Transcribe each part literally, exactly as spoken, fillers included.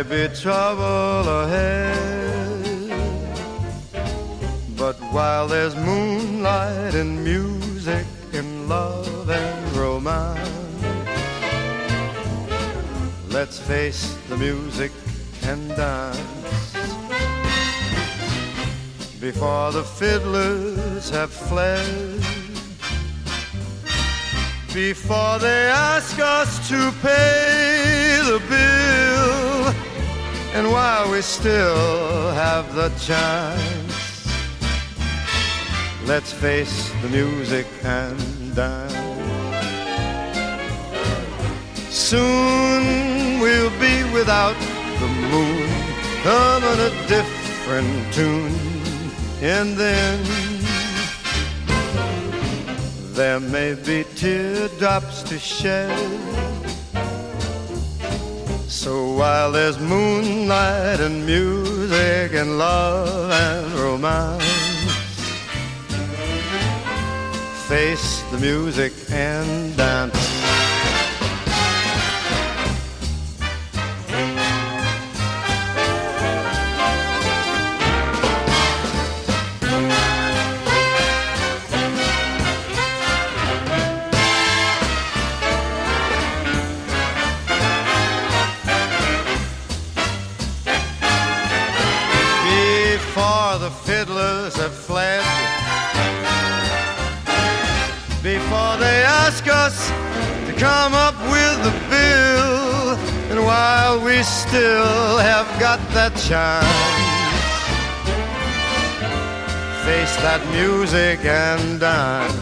be trouble ahead, but while there's moonlight and music and love and romance, let's face the music and dance. Before the fiddlers have fled, before they ask us to pay the bill, and while we still have the chance, let's face the music and dance. Soon we'll be without the moon, humming a different tune, and then there may be teardrops to shed. So while there's moonlight and music and love and romance, face the music and dance. Before the fiddlers have fled, before they ask us to come up with the bill, and while we still have got that chance, face that music and dance.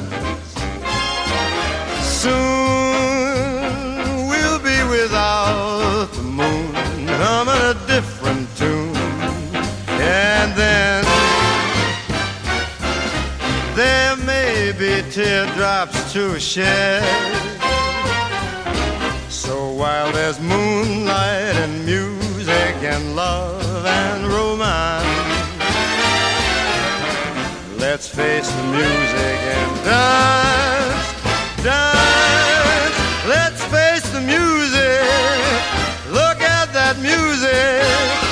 Soon we'll be without the moon, humming a different tune, and then there may be teardrops to shed. So while there's moonlight and music and love and romance, let's face the music and dance, dance. Let's face the music, look at that music